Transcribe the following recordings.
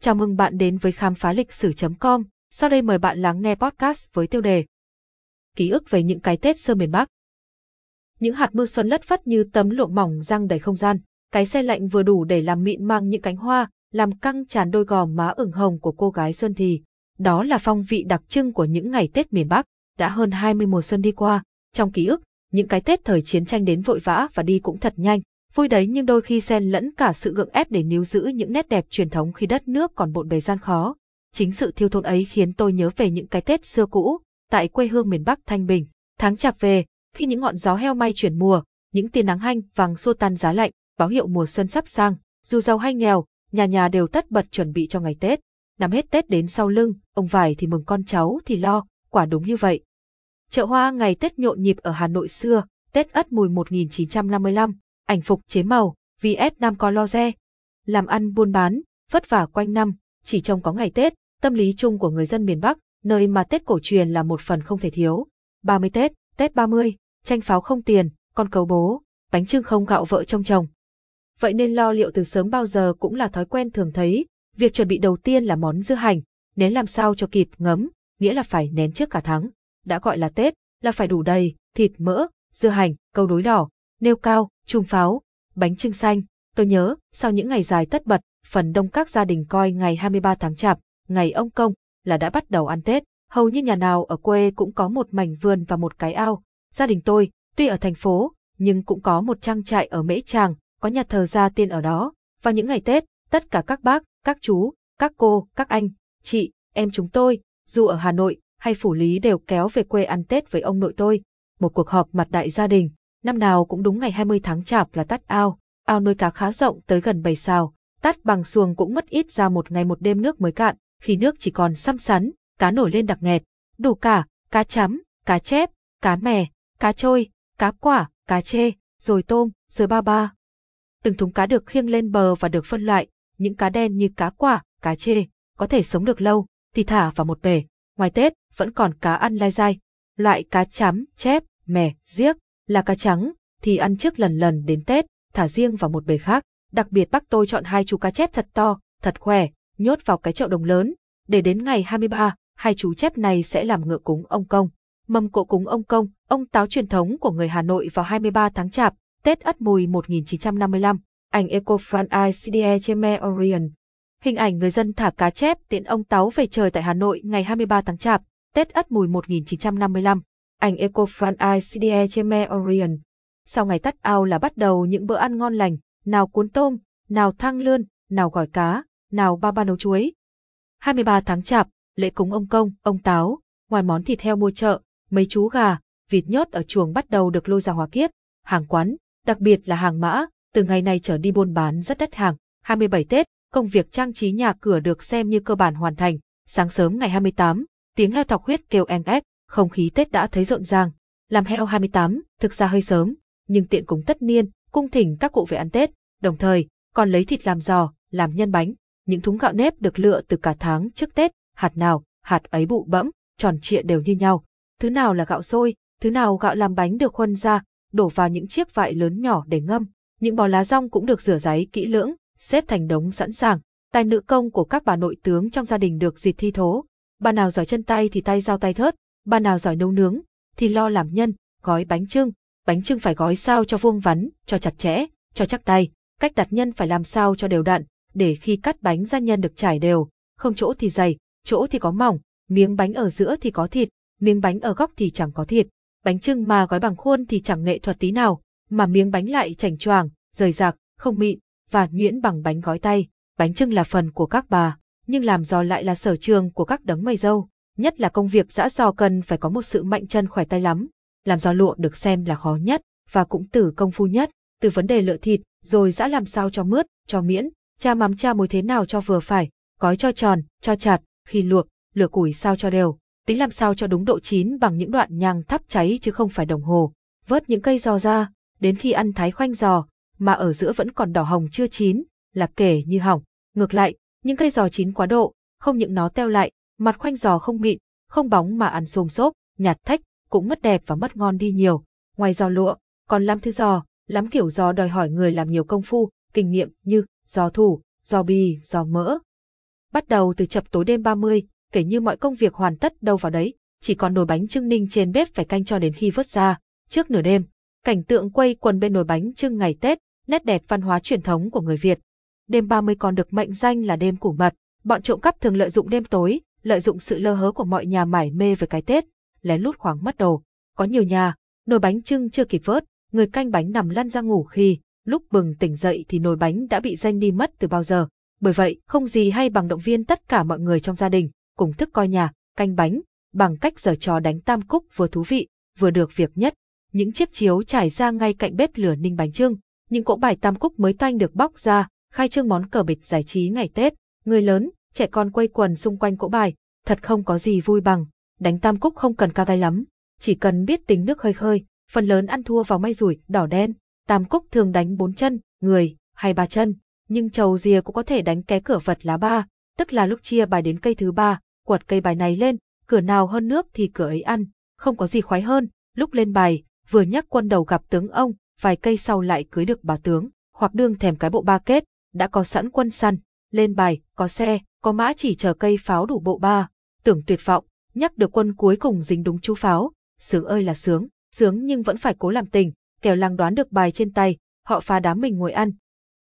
Chào mừng bạn đến với khám phá lịch sử.com. Sau đây mời bạn lắng nghe podcast với tiêu đề Ký ức về những cái Tết xưa miền Bắc. Những hạt mưa xuân lất phất như tấm lụa mỏng răng đầy không gian. Cái se lạnh vừa đủ để làm mịn mang những cánh hoa, làm căng tràn đôi gò má ửng hồng của cô gái Xuân Thì. Đó là phong vị đặc trưng của những ngày Tết miền Bắc. Đã hơn 20 mùa xuân đi qua, trong ký ức, những cái Tết thời chiến tranh đến vội vã và đi cũng thật nhanh. Vui đấy nhưng đôi khi xen lẫn cả sự gượng ép để níu giữ những nét đẹp truyền thống khi đất nước còn bộn bề gian khó. Chính sự thiếu thốn ấy khiến tôi nhớ về những cái Tết xưa cũ, tại quê hương miền Bắc thanh bình. Tháng chạp về, khi những ngọn gió heo may chuyển mùa, những tia nắng hanh vàng xua tan giá lạnh, báo hiệu mùa xuân sắp sang. Dù giàu hay nghèo, nhà nhà đều tất bật chuẩn bị cho ngày Tết. Nắm hết Tết đến sau lưng, ông vải thì mừng con cháu thì lo, quả đúng như vậy. Chợ hoa ngày Tết nhộn nhịp ở Hà Nội xưa, Tết Ất Mùi 1955. Ảnh phục chế màu, VS Nam có lo re. Làm ăn buôn bán, vất vả quanh năm, chỉ trông có ngày Tết, tâm lý chung của người dân miền Bắc, nơi mà Tết cổ truyền là một phần không thể thiếu. 30 Tết, Tết 30, tranh pháo không tiền, con cấu bố, bánh chưng không gạo vợ trông chồng. Vậy nên lo liệu từ sớm bao giờ cũng là thói quen thường thấy, việc chuẩn bị đầu tiên là món dưa hành, nén làm sao cho kịp ngấm, nghĩa là phải nén trước cả tháng. Đã gọi là Tết, là phải đủ đầy, thịt mỡ, dưa hành, câu đối đỏ, nêu cao, chùm pháo, bánh chưng xanh. Tôi nhớ, sau những ngày dài tất bật, phần đông các gia đình coi ngày 23 tháng Chạp, ngày ông Công, là đã bắt đầu ăn Tết. Hầu như nhà nào ở quê cũng có một mảnh vườn và một cái ao. Gia đình tôi, tuy ở thành phố, nhưng cũng có một trang trại ở Mễ Tràng, có nhà thờ gia tiên ở đó. Và những ngày Tết, tất cả các bác, các chú, các cô, các anh, chị, em chúng tôi, dù ở Hà Nội hay Phủ Lý đều kéo về quê ăn Tết với ông nội tôi. Một cuộc họp mặt đại gia đình. Năm nào cũng đúng ngày 20 tháng Chạp là tắt ao. Ao nuôi cá khá rộng tới gần 7 sào, tắt bằng xuồng cũng mất ít ra một ngày một đêm nước mới cạn, khi nước chỉ còn xăm xắn, cá nổi lên đặc nghẹt, đủ cả, cá chấm, cá chép, cá mè, cá trôi, cá quả, cá chê, rồi tôm, rồi ba ba. Từng thúng cá được khiêng lên bờ và được phân loại, những cá đen như cá quả, cá chê, có thể sống được lâu, thì thả vào một bể. Ngoài Tết, vẫn còn cá ăn lai dai, loại cá chấm, chép, mè, giếc. Là cá trắng, thì ăn trước lần đến Tết, thả riêng vào một bể khác. Đặc biệt bác tôi chọn 2 chú cá chép thật to, thật khỏe, nhốt vào cái chậu đồng lớn, để đến ngày 23, 2 chú chép này sẽ làm ngựa cúng ông Công. Mâm cỗ cúng ông Công, ông Táo truyền thống của người Hà Nội vào 23 tháng Chạp, Tết Ất Mùi 1955. Ảnh Eco-France CDE Cheme Orient. Hình ảnh người dân thả cá chép tiễn ông Táo về trời tại Hà Nội ngày 23 tháng Chạp, Tết Ất Mùi 1955. Ảnh Eco-France CDE Cheme Orient. Sau ngày tắt ao là bắt đầu những bữa ăn ngon lành, nào cuốn tôm, nào thang lươn, nào gỏi cá, nào ba ba nấu chuối. 23 tháng Chạp, lễ cúng ông Công, ông Táo, ngoài món thịt heo mua chợ, mấy chú gà, vịt nhốt ở chuồng bắt đầu được lôi ra hóa kiếp. Hàng quán, đặc biệt là hàng mã, từ ngày này trở đi buôn bán rất đắt hàng. 27 Tết, công việc trang trí nhà cửa được xem như cơ bản hoàn thành. Sáng sớm ngày 28, tiếng heo thọc huyết kêu eng ếch. Không khí Tết đã thấy rộn ràng. Làm heo 28, thực ra hơi sớm, nhưng tiện cúng tất niên, cung thỉnh các cụ về ăn Tết, đồng thời còn lấy thịt làm giò, làm nhân bánh. Những thúng gạo nếp được lựa từ cả tháng trước Tết, hạt nào, hạt ấy bụ bẫm, tròn trịa đều như nhau. Thứ nào là gạo xôi, thứ nào gạo làm bánh được khuân ra, đổ vào những chiếc vại lớn nhỏ để ngâm. Những bó lá dong cũng được rửa ráy kỹ lưỡng, xếp thành đống sẵn sàng. Tài nữ công của các bà nội tướng trong gia đình được dịp thi thố. Bà nào giỏi chân tay thì tay dao tay thớt. Bà nào giỏi nấu nướng, thì lo làm nhân, gói bánh chưng phải gói sao cho vuông vắn, cho chặt chẽ, cho chắc tay, cách đặt nhân phải làm sao cho đều đặn, để khi cắt bánh ra nhân được trải đều, không chỗ thì dày, chỗ thì có mỏng, miếng bánh ở giữa thì có thịt, miếng bánh ở góc thì chẳng có thịt. Bánh chưng mà gói bằng khuôn thì chẳng nghệ thuật tí nào, mà miếng bánh lại chảnh choàng, rời rạc, không mịn, và nhuyễn bằng bánh gói tay. Bánh chưng là phần của các bà, nhưng làm giò lại là sở trường của các đấng mày râu. Nhất là công việc giã giò cần phải có một sự mạnh chân khỏe tay lắm. Làm giò lụa được xem là khó nhất, và cũng từ công phu nhất, từ vấn đề lựa thịt, rồi giã làm sao cho mướt, cho miễn, cha mắm cha muối thế nào cho vừa phải, gói cho tròn, cho chặt, khi luộc, lửa củi sao cho đều, tính làm sao cho đúng độ chín bằng những đoạn nhang thắp cháy chứ không phải đồng hồ. Vớt những cây giò ra, đến khi ăn thái khoanh giò, mà ở giữa vẫn còn đỏ hồng chưa chín, là kể như hỏng. Ngược lại, những cây giò chín quá độ, không những nó teo lại, mặt khoanh giò không mịn, không bóng mà ăn xôm xốp, nhạt thách, cũng mất đẹp và mất ngon đi nhiều. Ngoài giò lụa, còn lắm thứ giò, lắm kiểu giò đòi hỏi người làm nhiều công phu, kinh nghiệm như giò thủ, giò bì, giò mỡ. Bắt đầu từ chập tối đêm 30, kể như mọi công việc hoàn tất đâu vào đấy, chỉ còn nồi bánh chưng ninh trên bếp phải canh cho đến khi vớt ra. Trước nửa đêm, cảnh tượng quây quần bên nồi bánh chưng ngày Tết, nét đẹp văn hóa truyền thống của người Việt. Đêm 30 còn được mệnh danh là đêm củ mật, bọn trộm cắp thường lợi dụng đêm tối, lợi dụng sự lơ hớ của mọi nhà mải mê với cái Tết, lén lút khoáng mất đồ. Có nhiều nhà, nồi bánh chưng chưa kịp vớt, người canh bánh nằm lăn ra ngủ khi, lúc bừng tỉnh dậy thì nồi bánh đã bị ranh đi mất từ bao giờ. Bởi vậy, không gì hay bằng động viên tất cả mọi người trong gia đình, cùng thức coi nhà, canh bánh, bằng cách giở trò đánh tam cúc vừa thú vị, vừa được việc nhất. Những chiếc chiếu trải ra ngay cạnh bếp lửa ninh bánh chưng, những cỗ bài tam cúc mới toanh được bóc ra, khai trương món cờ bịch giải trí ngày Tết. Người lớn, trẻ con quây quần xung quanh cỗ bài, thật không có gì vui bằng. Đánh tam cúc không cần cao tay lắm, chỉ cần biết tính nước hơi khơi, phần lớn ăn thua vào may rủi, đỏ đen. Tam cúc thường đánh 4 chân, người, hay 3 chân, nhưng trầu rìa cũng có thể đánh ké cửa vật lá 3, tức là lúc chia bài đến cây thứ 3, quật cây bài này lên, cửa nào hơn nước thì cửa ấy ăn, không có gì khoái hơn, lúc lên bài, vừa nhắc quân đầu gặp tướng ông, vài cây sau lại cưới được bà tướng, hoặc đương thèm cái bộ ba kết, đã có sẵn quân săn, lên bài, có xe, có mã chỉ chờ cây pháo đủ bộ ba, tưởng tuyệt vọng, nhắc được quân cuối cùng dính đúng chú pháo, sướng ơi là sướng, sướng nhưng vẫn phải cố làm tình, kẻo làng đoán được bài trên tay, họ phá đám mình ngồi ăn.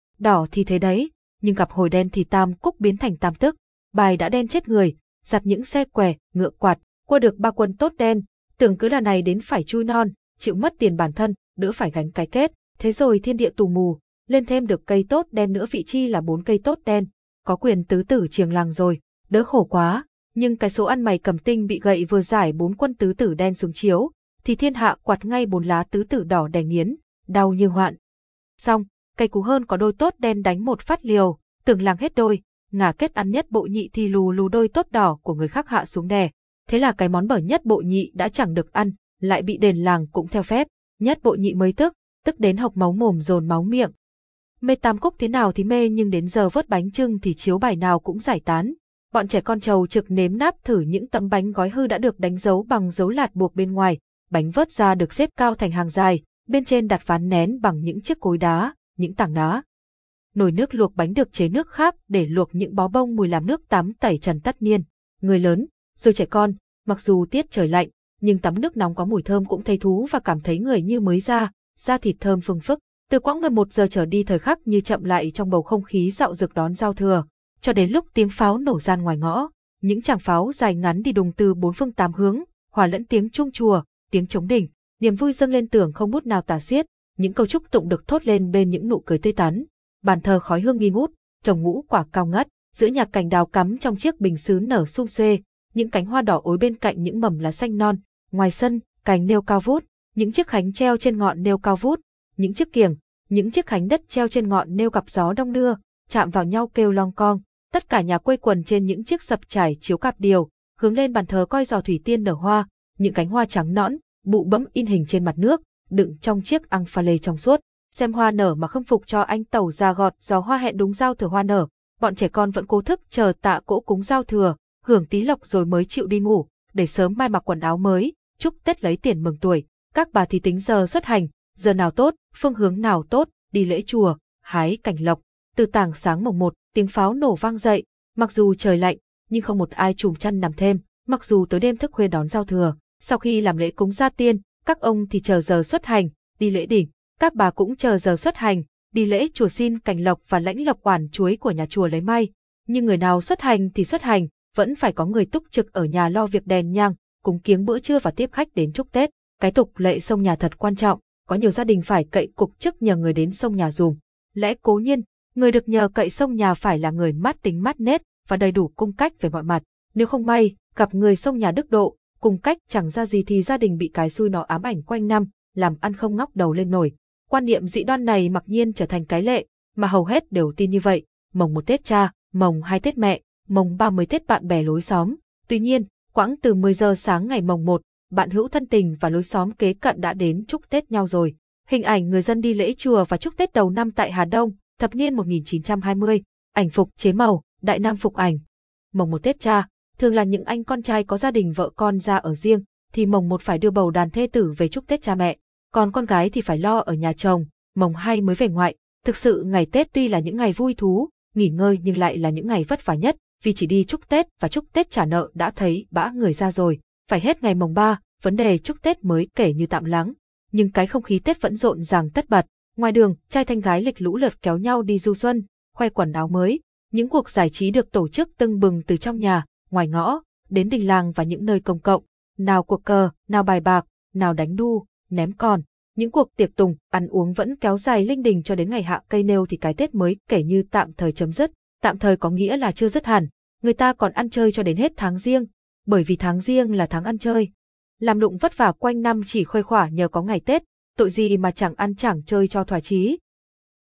Đỏ thì thế đấy, nhưng gặp hồi đen thì tam cúc biến thành tam tức, bài đã đen chết người, giặt những xe què, ngựa quạt, qua được 3 quân tốt đen, tưởng cứ là này đến phải chui non, chịu mất tiền bản thân, đỡ phải gánh cái kết, thế rồi thiên địa tù mù, lên thêm được cây tốt đen nữa vị chi là 4 cây tốt đen, có quyền tứ tử chiềng làng rồi, đỡ khổ quá, nhưng cái số ăn mày cầm tinh bị gậy vừa giải 4 quân tứ tử đen xuống chiếu, thì thiên hạ quạt ngay 4 lá tứ tử đỏ đè nghiến, đau như hoạn. Xong, cây cú hơn có đôi tốt đen đánh một phát liều, tưởng làng hết đôi, ngả kết ăn nhất bộ nhị thì lù lù đôi tốt đỏ của người khác hạ xuống đè. Thế là cái món bở nhất bộ nhị đã chẳng được ăn, lại bị đền làng cũng theo phép, nhất bộ nhị mới tức đến hộc máu mồm dồn máu miệng. Mê tam cúc thế nào thì mê nhưng đến giờ vớt bánh chưng thì chiếu bài nào cũng giải tán. Bọn trẻ con trầu trực nếm náp thử những tấm bánh gói hư đã được đánh dấu bằng dấu lạt buộc bên ngoài, bánh vớt ra được xếp cao thành hàng dài, bên trên đặt ván nén bằng những chiếc cối đá, những tảng đá. Nồi nước luộc bánh được chế nước khác để luộc những bó bông mùi làm nước tắm tẩy trần tất niên. Người lớn, rồi trẻ con, mặc dù tiết trời lạnh, nhưng tắm nước nóng có mùi thơm cũng thấy thú và cảm thấy người như mới ra, da thịt thơm phừng phức. Từ quãng 11 giờ trở đi thời khắc như chậm lại trong bầu không khí dạo dực đón giao thừa, cho đến lúc tiếng pháo nổ gian ngoài ngõ, những tràng pháo dài ngắn đi đùng từ 4 phương 8 hướng, hòa lẫn tiếng chuông chùa, tiếng trống đình, niềm vui dâng lên tưởng không bút nào tả xiết, những câu chúc tụng được thốt lên bên những nụ cười tươi tắn, bàn thờ khói hương nghi ngút, trồng ngũ quả cao ngất, giữa nhạc cành đào cắm trong chiếc bình sứ nở sum xuê, những cánh hoa đỏ ối bên cạnh những mầm lá xanh non, ngoài sân, cành nêu cao vút, những chiếc khánh treo trên ngọn nêu cao vút, những chiếc kiềng, những chiếc khánh đất treo trên ngọn nêu gặp gió đông đưa, chạm vào nhau kêu long cong, tất cả nhà quây quần trên những chiếc sập trải chiếu cạp điều, hướng lên bàn thờ coi giò thủy tiên nở hoa, những cánh hoa trắng nõn, bụ bẫm in hình trên mặt nước, đựng trong chiếc ăng pha lê trong suốt, xem hoa nở mà khâm phục cho anh tẩu già gọt gió hoa hẹn đúng giao thừa hoa nở, bọn trẻ con vẫn cố thức chờ tạ cỗ cúng giao thừa, hưởng tí lộc rồi mới chịu đi ngủ, để sớm mai mặc quần áo mới, chúc Tết lấy tiền mừng tuổi. Các bà thì tính giờ xuất hành, giờ nào tốt, phương hướng nào tốt, đi lễ chùa, hái cảnh lộc. Từ tảng sáng mồng 1, tiếng pháo nổ vang dậy, mặc dù trời lạnh, nhưng không một ai trùm chăn nằm thêm, mặc dù tối đêm thức khuya đón giao thừa. Sau khi làm lễ cúng gia tiên, các ông thì chờ giờ xuất hành, đi lễ đỉnh, các bà cũng chờ giờ xuất hành, đi lễ chùa xin cảnh lộc và lãnh lộc oản chuối của nhà chùa lấy may. Nhưng người nào xuất hành thì xuất hành, vẫn phải có người túc trực ở nhà lo việc đèn nhang, cúng kiếng bữa trưa và tiếp khách đến chúc Tết. Cái tục lệ xông nhà thật quan trọng, có nhiều gia đình phải cậy cục chức nhờ người đến xông nhà dùm. Lẽ cố nhiên, người được nhờ cậy xông nhà phải là người mát tính mát nết và đầy đủ cung cách về mọi mặt. Nếu không may, gặp người xông nhà đức độ, cung cách chẳng ra gì thì gia đình bị cái xui nó ám ảnh quanh năm, làm ăn không ngóc đầu lên nổi. Quan niệm dị đoan này mặc nhiên trở thành cái lệ, mà hầu hết đều tin như vậy. Mồng 1 Tết cha, mồng 2 Tết mẹ, mồng 30 Tết bạn bè lối xóm. Tuy nhiên, quãng từ 10 giờ sáng ngày mồng 1, bạn hữu thân tình và lối xóm kế cận đã đến chúc Tết nhau rồi. Hình ảnh người dân đi lễ chùa và chúc Tết đầu năm tại Hà Đông, thập niên 1920. Ảnh phục chế màu, Đại Nam phục ảnh. Mồng 1 Tết cha, thường là những anh con trai có gia đình vợ con ra ở riêng, thì mồng 1 phải đưa bầu đàn thê tử về chúc Tết cha mẹ, còn con gái thì phải lo ở nhà chồng, mồng 2 mới về ngoại. Thực sự ngày Tết tuy là những ngày vui thú, nghỉ ngơi nhưng lại là những ngày vất vả nhất, vì chỉ đi chúc Tết và chúc Tết trả nợ đã thấy bã người ra rồi. Phải hết ngày mồng 3, vấn đề chúc Tết mới kể như tạm lắng. Nhưng cái không khí Tết vẫn rộn ràng tất bật. Ngoài đường, trai thanh gái lịch lũ lượt kéo nhau đi du xuân, khoe quần áo mới. Những cuộc giải trí được tổ chức tưng bừng từ trong nhà, ngoài ngõ, đến đình làng và những nơi công cộng. Nào cuộc cờ, nào bài bạc, nào đánh đu, ném con. Những cuộc tiệc tùng, ăn uống vẫn kéo dài linh đình cho đến ngày hạ cây nêu thì cái Tết mới kể như tạm thời chấm dứt. Tạm thời có nghĩa là chưa dứt hẳn. Người ta còn ăn chơi cho đến hết tháng Giêng, bởi vì tháng Giêng là tháng ăn chơi. Làm lụng vất vả quanh năm chỉ khuây khỏa nhờ có ngày Tết, tội gì mà chẳng ăn chẳng chơi cho thỏa chí.